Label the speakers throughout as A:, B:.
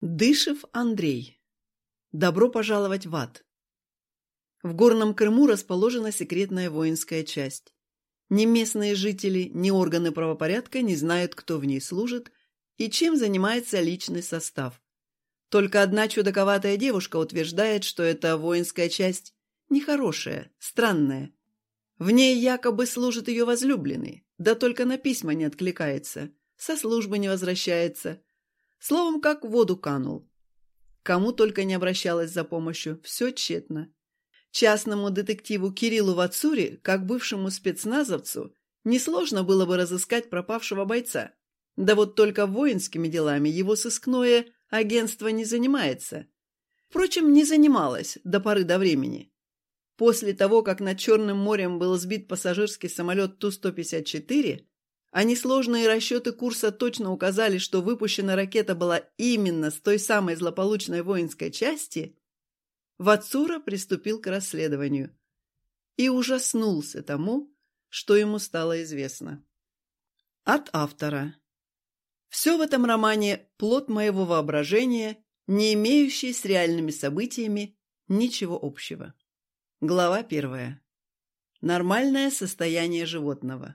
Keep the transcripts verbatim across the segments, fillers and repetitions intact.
A: Дышев Андрей. Добро пожаловать в ад. В Горном Крыму расположена секретная воинская часть. Ни местные жители, ни органы правопорядка не знают, кто в ней служит и чем занимается личный состав. Только одна чудаковатая девушка утверждает, что эта воинская часть нехорошая, странная. В ней якобы служит ее возлюбленный, да только на письма не откликается, со службы не возвращается. Словом, как в воду канул. Кому только не обращалась за помощью, все тщетно. Частному детективу Кириллу Вацури, как бывшему спецназовцу, несложно было бы разыскать пропавшего бойца. Да вот только воинскими делами его сыскное агентство не занимается. Впрочем, не занималось до поры до времени. После того, как над Черным морем был сбит пассажирский самолет Ту сто пятьдесят четыре, а несложные расчеты курса точно указали, что выпущена ракета была именно с той самой злополучной воинской части, Вацура приступил к расследованию и ужаснулся тому, что ему стало известно. От автора. Все в этом романе – плод моего воображения, не имеющий с реальными событиями ничего общего. Глава первая. Нормальное состояние животного.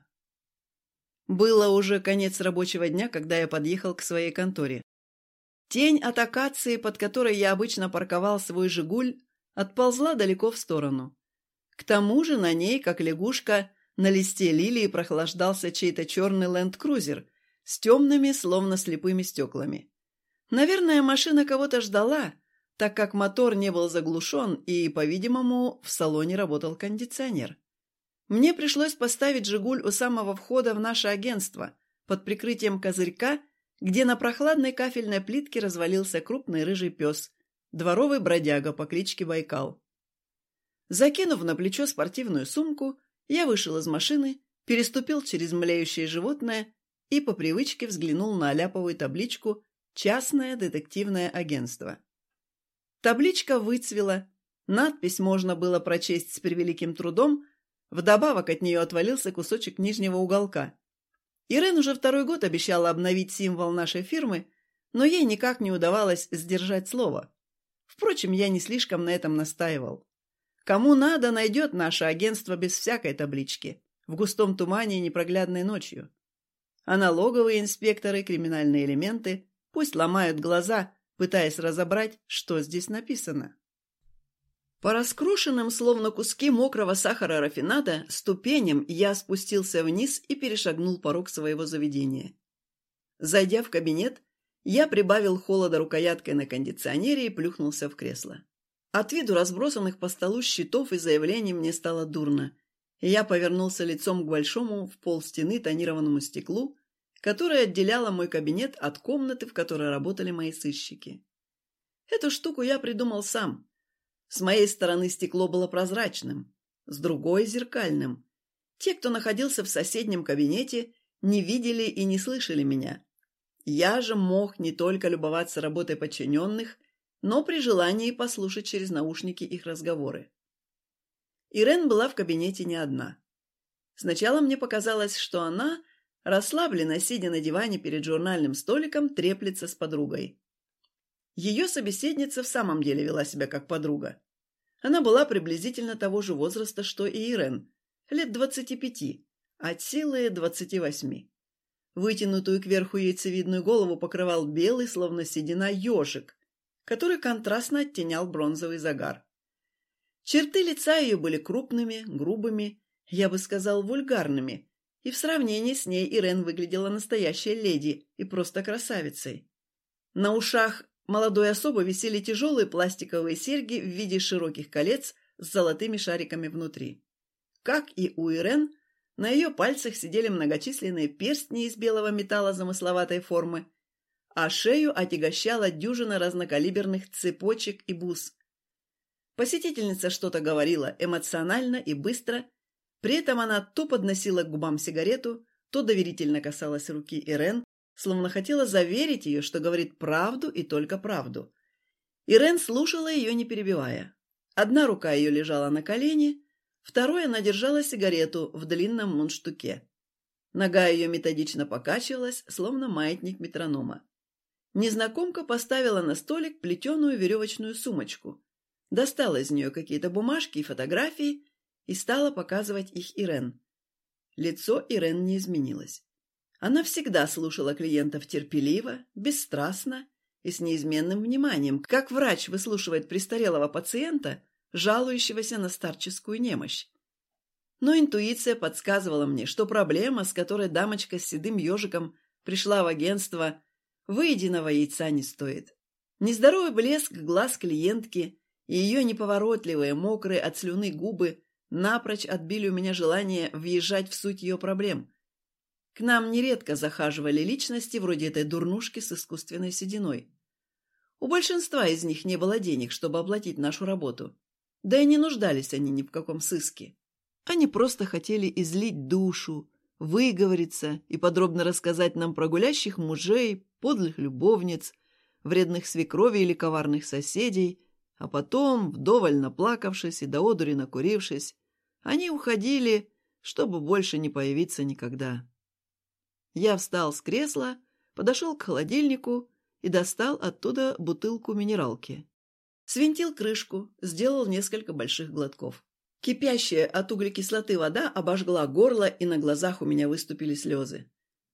A: Было уже конец рабочего дня, когда я подъехал к своей конторе. Тень от акации, под которой я обычно парковал свой «Жигуль», отползла далеко в сторону. К тому же на ней, как лягушка, на листе лилии прохлаждался чей-то черный ленд-крузер с темными, словно слепыми стеклами. Наверное, машина кого-то ждала, так как мотор не был заглушен и, по-видимому, в салоне работал кондиционер. Мне пришлось поставить «Жигуль» у самого входа в наше агентство, под прикрытием козырька, где на прохладной кафельной плитке развалился крупный рыжий пес, дворовый бродяга по кличке Байкал. Закинув на плечо спортивную сумку, я вышел из машины, переступил через млеющее животное и по привычке взглянул на аляповую табличку «Частное детективное агентство». Табличка выцвела, надпись можно было прочесть с превеликим трудом. Вдобавок от нее отвалился кусочек нижнего уголка. Ирен уже второй год обещала обновить символ нашей фирмы, но ей никак не удавалось сдержать слово. Впрочем, я не слишком на этом настаивал. Кому надо, найдет наше агентство без всякой таблички, в густом тумане и непроглядной ночью. А налоговые инспекторы, криминальные элементы пусть ломают глаза, пытаясь разобрать, что здесь написано. По раскрошенным, словно куски мокрого сахара рафинада, ступеням я спустился вниз и перешагнул порог своего заведения. Зайдя в кабинет, я прибавил холода рукояткой на кондиционере и плюхнулся в кресло. От виду разбросанных по столу счетов и заявлений мне стало дурно, и я повернулся лицом к большому в пол стены тонированному стеклу, которое отделяло мой кабинет от комнаты, в которой работали мои сыщики. Эту штуку я придумал сам. С моей стороны стекло было прозрачным, с другой – зеркальным. Те, кто находился в соседнем кабинете, не видели и не слышали меня. Я же мог не только любоваться работой подчиненных, но при желании послушать через наушники их разговоры. Ирен была в кабинете не одна. Сначала мне показалось, что она, расслабленно сидя на диване перед журнальным столиком, треплется с подругой. Ее собеседница в самом деле вела себя как подруга. Она была приблизительно того же возраста, что и Ирен, лет двадцати пяти, от силы двадцати восьми. Вытянутую кверху яйцевидную голову покрывал белый, словно седина, ежик, который контрастно оттенял бронзовый загар. Черты лица ее были крупными, грубыми, я бы сказал, вульгарными, и в сравнении с ней Ирен выглядела настоящей леди и просто красавицей. На ушах молодой особы висели тяжелые пластиковые серьги в виде широких колец с золотыми шариками внутри. Как и у Ирен, на ее пальцах сидели многочисленные перстни из белого металла замысловатой формы, а шею отягощала дюжина разнокалиберных цепочек и бус. Посетительница что-то говорила эмоционально и быстро, при этом она то подносила к губам сигарету, то доверительно касалась руки Ирен, словно хотела заверить ее, что говорит правду и только правду. Ирен слушала ее, не перебивая. Одна рука ее лежала на колене, второй она держала сигарету в длинном мундштуке. Нога ее методично покачивалась, словно маятник метронома. Незнакомка поставила на столик плетеную веревочную сумочку, достала из нее какие-то бумажки и фотографии и стала показывать их Ирен. Лицо Ирен не изменилось. Она всегда слушала клиентов терпеливо, бесстрастно и с неизменным вниманием, как врач выслушивает престарелого пациента, жалующегося на старческую немощь. Но интуиция подсказывала мне, что проблема, с которой дамочка с седым ежиком пришла в агентство, выеденного яйца не стоит. Нездоровый блеск глаз клиентки и ее неповоротливые, мокрые от слюны губы напрочь отбили у меня желание въезжать в суть ее проблем. К нам нередко захаживали личности вроде этой дурнушки с искусственной сединой. У большинства из них не было денег, чтобы оплатить нашу работу. Да и не нуждались они ни в каком сыске. Они просто хотели излить душу, выговориться и подробно рассказать нам про гулящих мужей, подлых любовниц, вредных свекровей или коварных соседей, а потом, вдоволь наплакавшись и до одури накурившись, они уходили, чтобы больше не появиться никогда. Я встал с кресла, подошел к холодильнику и достал оттуда бутылку минералки. Свинтил крышку, сделал несколько больших глотков. Кипящая от углекислоты вода обожгла горло, и на глазах у меня выступили слезы.